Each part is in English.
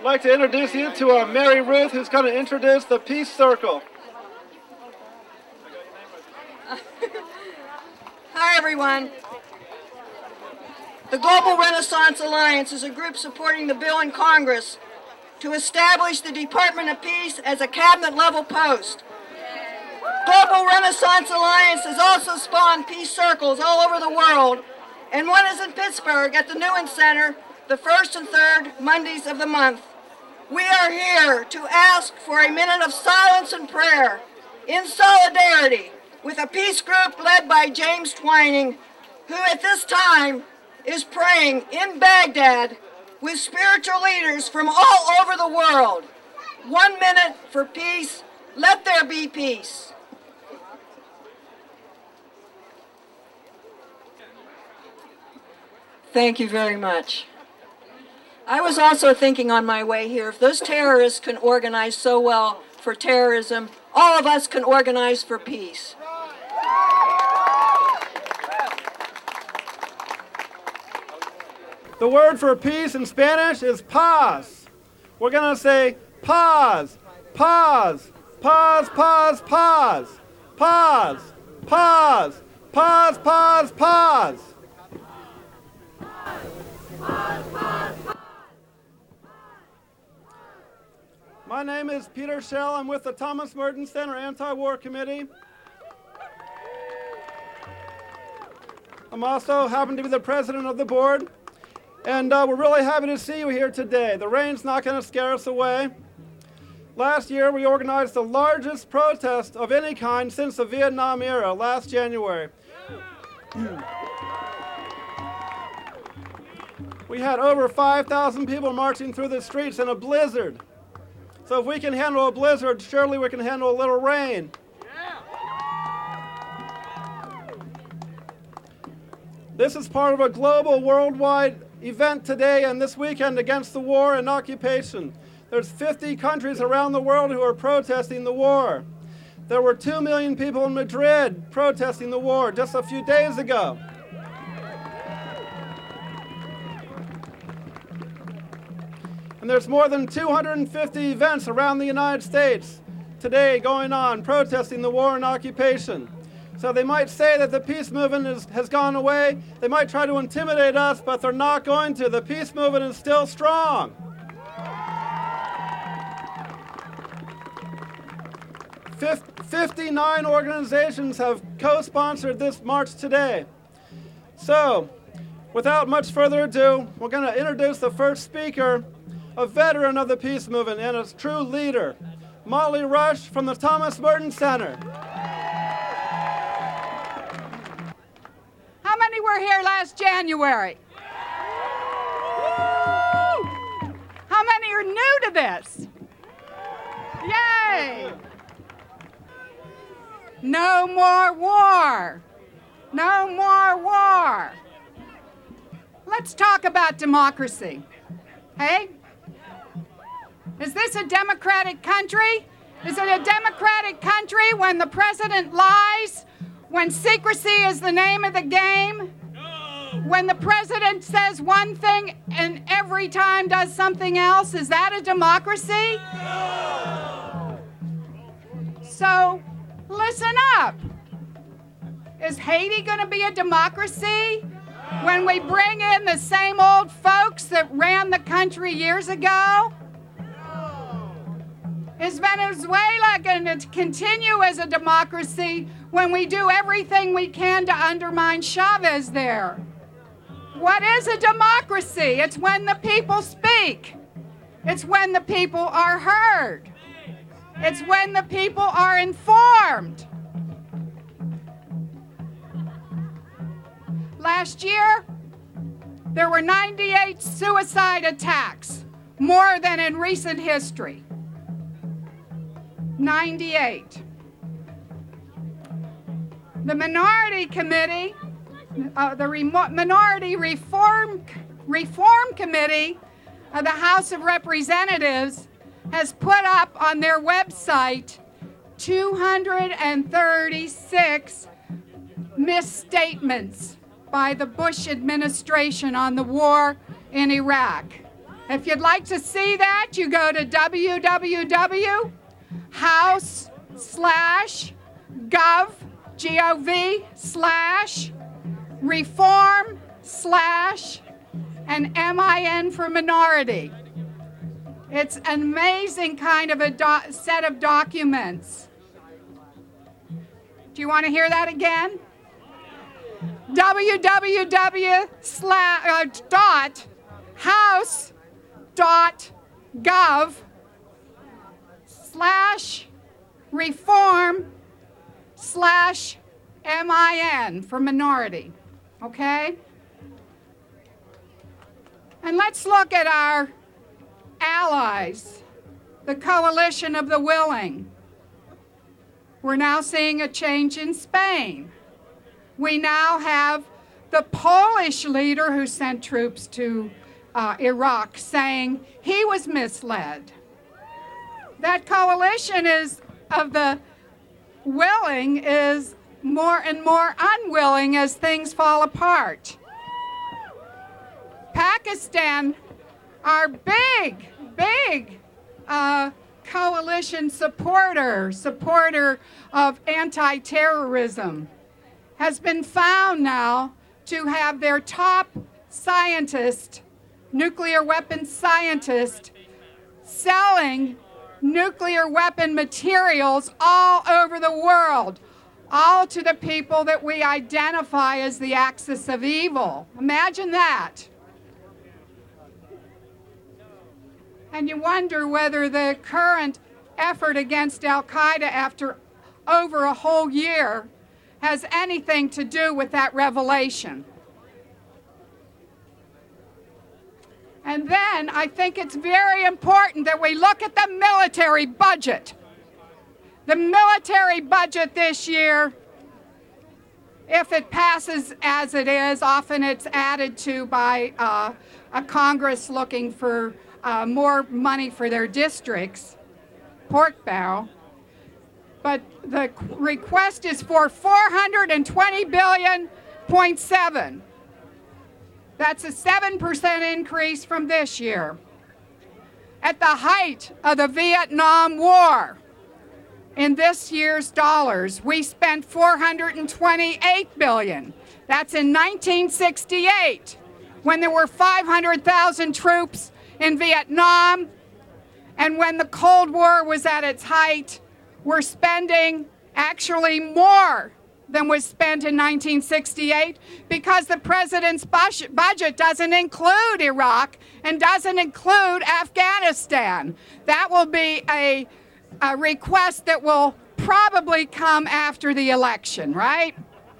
like to introduce you to Mary Ruth, who's going to introduce the Peace Circle. Hi, everyone. The Global Renaissance Alliance is a group supporting the bill in Congress to establish the Department of Peace as a cabinet-level post. Global Renaissance Alliance has also spawned peace circles all over the world, and one is in Pittsburgh at the Newman Center, the first and third Mondays of the month. We are here to ask for a minute of silence and prayer in solidarity with a peace group led by James Twining, who at this time is praying in Baghdad with spiritual leaders from all over the world. 1 minute for peace. Let there be peace. Thank you very much. I was also thinking on my way here, if those terrorists can organize so well for terrorism, all of us can organize for peace. The word for peace in Spanish is paz. We're going to say paz, paz, paz, paz, paz, paz, paz, paz, paz, paz. My name is Peter Schell. I'm with the Thomas Merton Center Anti-War Committee. I'm also happen to be the president of the board. And we're really happy to see you here today. The rain's not going to scare us away. Last year, we organized the largest protest of any kind since the Vietnam era, last January. We had over 5,000 people marching through the streets in a blizzard. So if we can handle a blizzard, surely we can handle a little rain. This is part of a global, worldwide event today and this weekend against the war and occupation. There's 50 countries around the world who are protesting the war. There were 2 million people in Madrid protesting the war just a few days ago. And there's more than 250 events around the United States today going on protesting the war and occupation. So they might say that the peace movement has gone away. They might try to intimidate us, but they're not going to. The peace movement is still strong. 59 organizations have co-sponsored this march today. So, without much further ado, we're going to introduce the first speaker, a veteran of the peace movement and a true leader, Molly Rush from the Thomas Merton Center. How many were here last January? How many are new to this? Yay! No more war. No more war. Let's talk about democracy. Hey? Is this a democratic country? Is it a democratic country when the president lies? When secrecy is the name of the game? No. When the president says one thing and every time does something else? Is that a democracy? No. So, listen up. Is Haiti going to be a democracy when we bring in the same old folks that ran the country years ago? Is Venezuela going to continue as a democracy when we do everything we can to undermine Chavez there? What is a democracy? It's when the people speak. It's when the people are heard. It's when the people are informed. Last year, there were 98 suicide attacks, more than in recent history. 98. The Minority Committee, Minority Reform Committee of the House of Representatives has put up on their website 236 misstatements by the Bush administration on the war in Iraq. If you'd like to see that, you go to www.house/reform/ and MIN for minority. It's an amazing kind of a set of documents. Do you want to hear that again? www.house.gov/reform/MIN for minority. Okay? And let's look at our allies, the Coalition of the Willing. We're now seeing a change in Spain. We now have the Polish leader who sent troops to Iraq saying he was misled. That coalition of the willing is more and more unwilling as things fall apart. Pakistan, our big coalition supporter of anti-terrorism, has been found now to have their top scientist, nuclear weapons scientist, selling nuclear weapon materials all over the world, all to the people that we identify as the axis of evil. Imagine that. And you wonder whether the current effort against Al-Qaeda after over a whole year has anything to do with that revelation. And then I think it's very important that we look at the military budget. The military budget this year, if it passes as it is, often it's added to by a Congress looking for more money for their districts, pork barrel. But the request is for $420.7 billion. That's a 7% increase from this year. At the height of the Vietnam War, in this year's dollars, we spent $428 billion. That's in 1968, when there were 500,000 troops in Vietnam, and when the Cold War was at its height. We're spending actually more than was spent in 1968 because the president's budget doesn't include Iraq and doesn't include Afghanistan. That will be a request that will probably come after the election, right?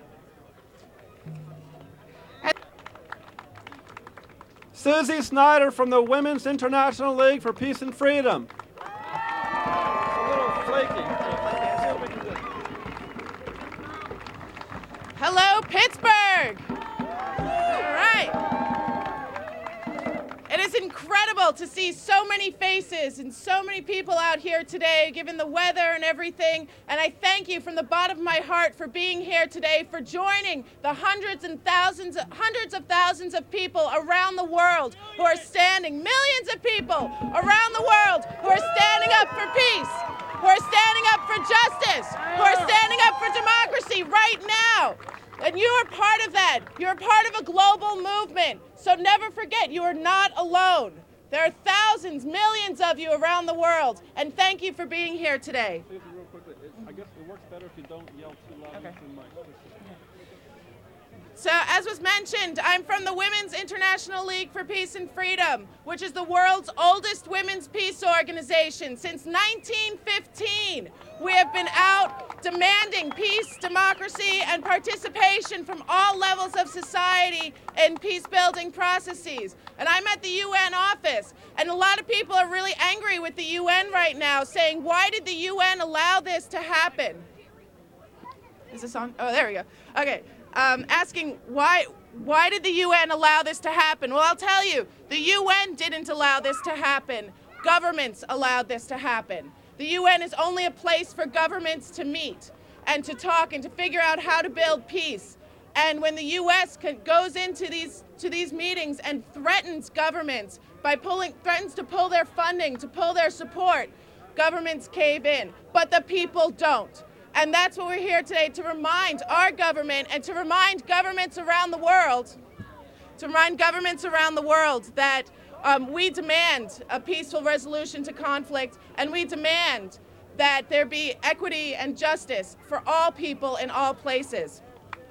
Susie Snyder from the Women's International League for Peace and Freedom. It's a little flaky. Hello, Pittsburgh! All right. It is incredible to see so many faces and so many people out here today, given the weather and everything. And I thank you from the bottom of my heart for being here today, for joining the hundreds of thousands of people around the world who are standing, millions of people around the world who are standing up for peace, who are standing up for justice, who are standing up for democracy right now. And you are part of that. You're part of a global movement. So never forget, you are not alone. There are thousands, millions of you around the world. And thank you for being here today. Real quickly, I guess it works better if you don't yell too loud. Okay. into the mic. So, as was mentioned, I'm from the Women's International League for Peace and Freedom, which is the world's oldest women's peace organization. Since 1915, we have been out demanding peace, democracy, and participation from all levels of society in peace-building processes. And I'm at the UN office, and a lot of people are really angry with the UN right now, saying, why did the UN allow this to happen? Is this on? Oh, there we go. Okay. Asking why did the UN allow this to happen? Well, I'll tell you, the UN didn't allow this to happen. Governments allowed this to happen. The UN is only a place for governments to meet and to talk and to figure out how to build peace. And when the US goes into these meetings and threatens governments threatens to pull their funding, to pull their support, governments cave in, but the people don't. And that's what we're here today to remind our government and to remind governments around the world, that we demand a peaceful resolution to conflict, and we demand that there be equity and justice for all people in all places.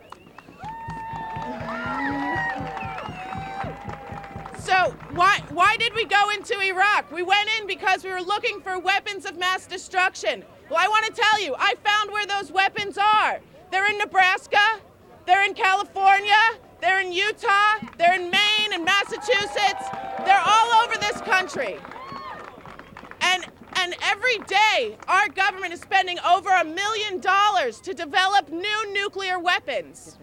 So why did we go into Iraq? We went in because we were looking for weapons of mass destruction. Well, I want to tell you, I found where those weapons are. They're in Nebraska, they're in California, they're in Utah, they're in Maine and Massachusetts. They're all over this country. And every day, our government is spending over $1 million to develop new nuclear weapons.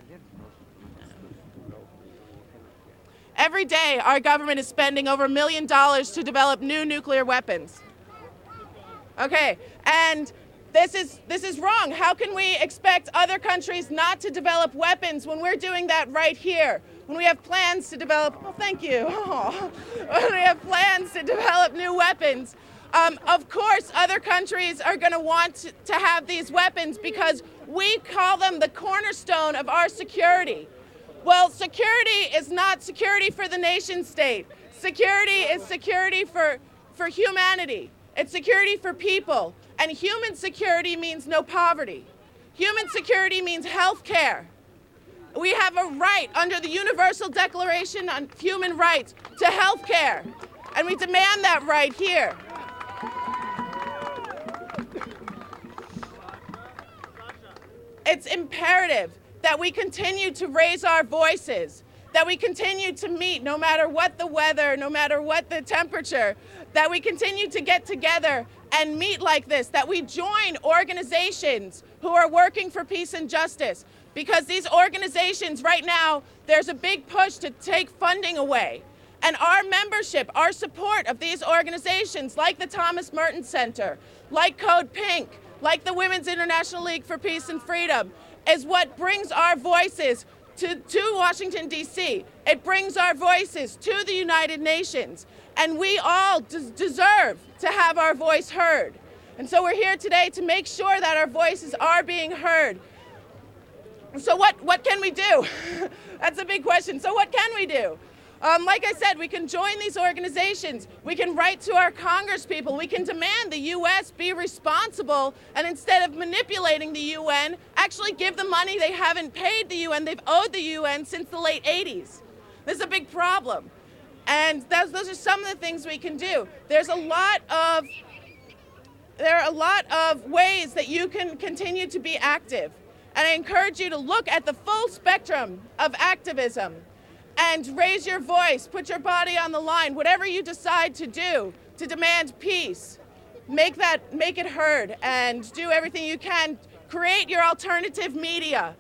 Every day, our government is spending over $1 million to develop new nuclear weapons. Okay, and this is wrong. How can we expect other countries not to develop weapons when we're doing that right here? When we have plans to develop, well, thank you. When we have plans to develop new weapons, of course, other countries are going to want to have these weapons because we call them the cornerstone of our security. Well, security is not security for the nation state. Security is security for humanity. It's security for people. And human security means no poverty. Human security means health care. We have a right under the Universal Declaration on Human Rights to health care. And we demand that right here. It's imperative that we continue to raise our voices, that we continue to meet no matter what the weather, no matter what the temperature, that we continue to get together and meet like this, that we join organizations who are working for peace and justice. Because these organizations right now, there's a big push to take funding away. And our membership, our support of these organizations like the Thomas Merton Center, like Code Pink, like the Women's International League for Peace and Freedom, is what brings our voices to Washington, D.C. It brings our voices to the United Nations. And we all deserve to have our voice heard. And so we're here today to make sure that our voices are being heard. So what can we do? That's a big question. So what can we do? Like I said, we can join these organizations. We can write to our congresspeople. We can demand the U.S. be responsible, and instead of manipulating the UN, actually give the money they haven't paid the UN. They've owed the UN since the late 80s. This is a big problem. And those are some of the things we can do. There are a lot of ways that you can continue to be active. And I encourage you to look at the full spectrum of activism and raise your voice, put your body on the line, whatever you decide to do to demand peace. Make it heard and do everything you can. Create your alternative media.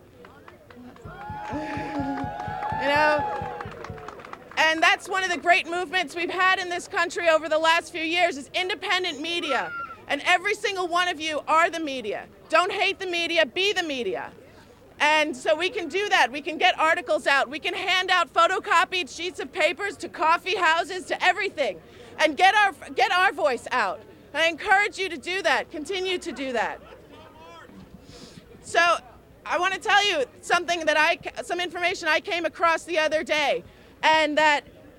And that's one of the great movements we've had in this country over the last few years is independent media. And every single one of you are the media. Don't hate the media, be the media. And so we can do that. We can get articles out. We can hand out photocopied sheets of papers to coffee houses, to everything, and get our voice out. And I encourage you to do that. Continue to do that. So I want to tell you some information I came across the other day, and that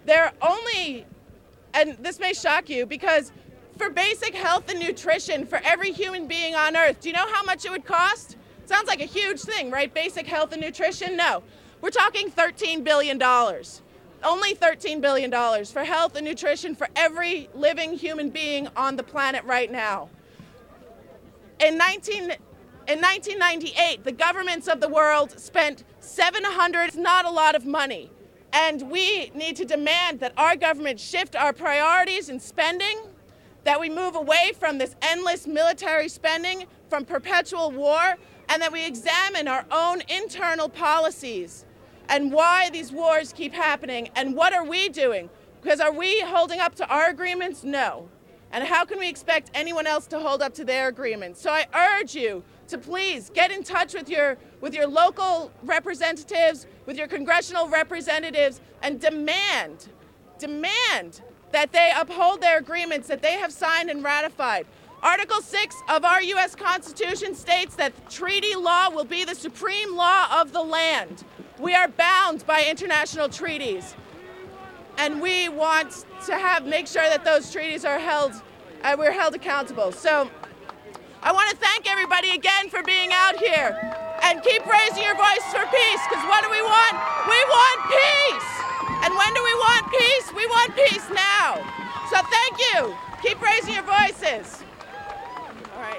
and this may shock you, because for basic health and nutrition for every human being on Earth, do you know how much it would cost? Sounds like a huge thing, right? Basic health and nutrition? No. We're talking $13 billion. Only $13 billion for health and nutrition for every living human being on the planet right now. In 1998, the governments of the world spent $700, it's not a lot of money. And we need to demand that our government shift our priorities in spending, that we move away from this endless military spending, from perpetual war, and that we examine our own internal policies and why these wars keep happening and what are we doing? Because are we holding up to our agreements? No. And how can we expect anyone else to hold up to their agreements? So I urge you to please get in touch with your local representatives, with your congressional representatives, and demand that they uphold their agreements that they have signed and ratified. Article 6 of our U.S. Constitution states that treaty law will be the supreme law of the land. We are bound by international treaties, and we want to make sure that those treaties are we're held accountable. So I want to thank everybody again for being out here, and keep raising your voice for peace, because what do we want? We want peace! And when do we want peace? We want peace now. So thank you. Keep raising your voices. All right.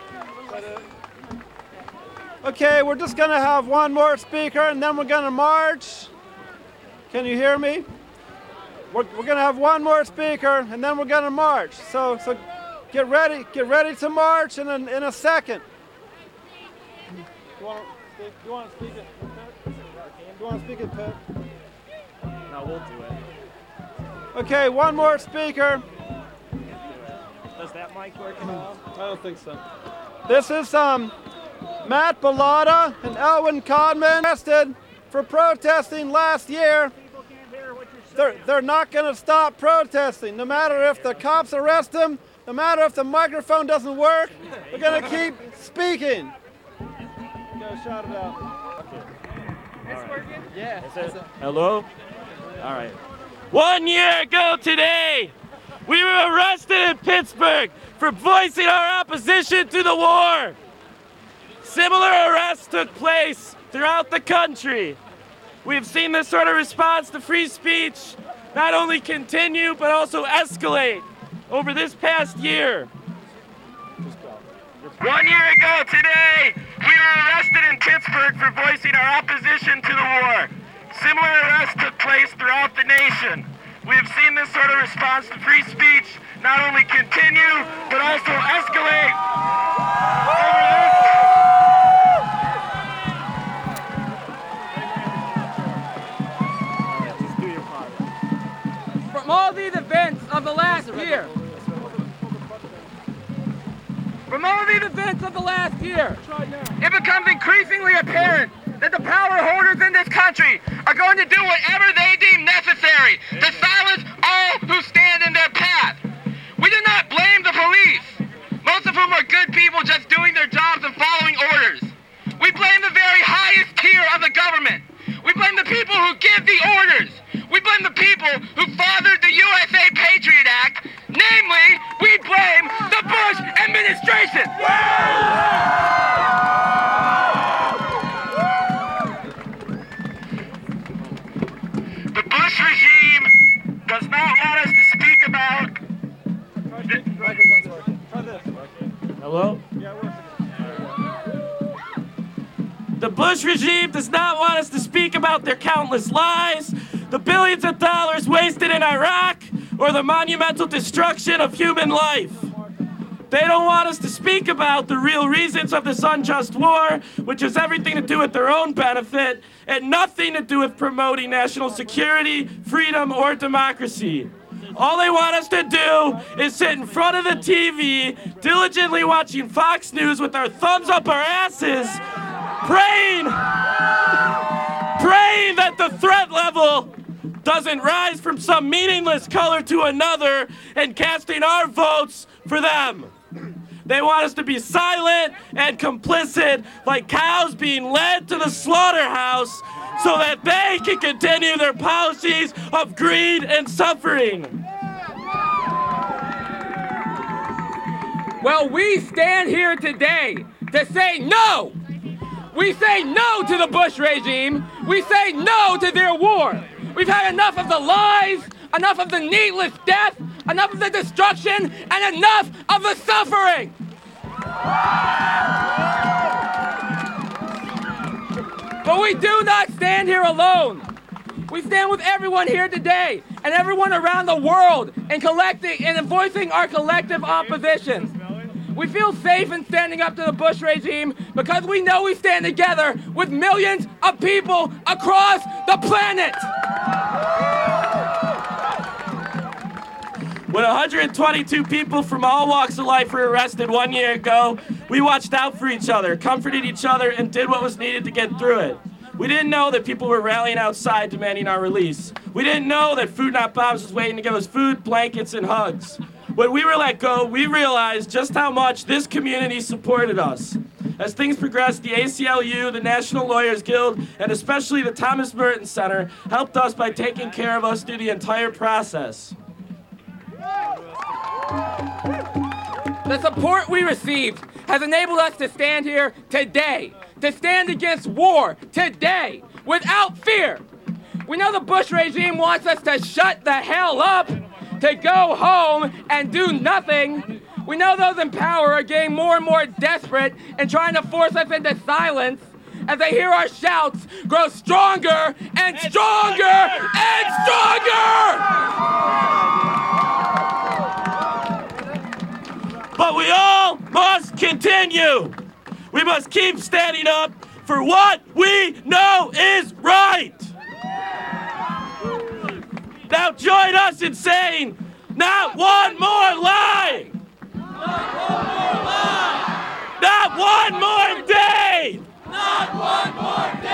Okay, we're just going to have one more speaker, and then we're going to march. Can you hear me? We're going to have one more speaker, and then we're going to march. So get ready to march in a second. Do you want to speak it? Do you want to speak it, Pitt? No, we'll do it. Okay, one more speaker. Does that mic work at all? I don't think so. This is Matt Bellotta and Elwin Codman arrested for protesting last year. They're not going to stop protesting, no matter if the cops arrest them, no matter if the microphone doesn't work. They're going to keep speaking. You gotta shout it out. It's working? Yeah. Hello? All right. 1 year ago today, we were arrested in Pittsburgh for voicing our opposition to the war. Similar arrests took place throughout the country. We've seen this sort of response to free speech not only continue, but also escalate over this past year. 1 year ago today, we were arrested in Pittsburgh for voicing our opposition to the war. Similar arrests took place throughout the nation. We have seen this sort of response to free speech not only continue, but also escalate over this. Just do your part. From all these events of the last year, it becomes increasingly apparent that the power holders in this country are going to do whatever they deem necessary to silence all who stand in their path. We do not blame the police, most of whom are good people just doing their jobs and following orders. We blame the very highest tier of the government. We blame the people who give the orders. We blame the people who fathered the USA Patriot Act. Namely, we blame the Bush administration. The Bush regime does not want us to speak about... Hello? The Bush regime does not want us to speak about their countless lies, the billions of dollars wasted in Iraq, or the monumental destruction of human life. They don't want us to speak about the real reasons of this unjust war, which has everything to do with their own benefit and nothing to do with promoting national security, freedom, or democracy. All they want us to do is sit in front of the TV, diligently watching Fox News with our thumbs up our asses, praying that the threat level doesn't rise from some meaningless color to another, and casting our votes for them. They want us to be silent and complicit, like cows being led to the slaughterhouse, so that they can continue their policies of greed and suffering. Well, we stand here today to say no. We say no to the Bush regime. We say no to their war. We've had enough of the lies, enough of the needless death, enough of the destruction, and enough of the suffering. But we do not stand here alone. We stand with everyone here today and everyone around the world in voicing our collective opposition. We feel safe in standing up to the Bush regime because we know we stand together with millions of people across the planet. When 122 people from all walks of life were arrested 1 year ago, we watched out for each other, comforted each other, and did what was needed to get through it. We didn't know that people were rallying outside demanding our release. We didn't know that Food Not Bombs was waiting to give us food, blankets, and hugs. When we were let go, we realized just how much this community supported us. As things progressed, the ACLU, the National Lawyers Guild, and especially the Thomas Merton Center helped us by taking care of us through the entire process. The support we received has enabled us to stand here today, to stand against war today, without fear. We know the Bush regime wants us to shut the hell up, to go home and do nothing. We know those in power are getting more and more desperate and trying to force us into silence as they hear our shouts grow stronger and stronger and stronger! But we all must continue. We must keep standing up for what we know is right. Now join us in saying, not one more lie! Not one more lie! Not one more day! Not one more day!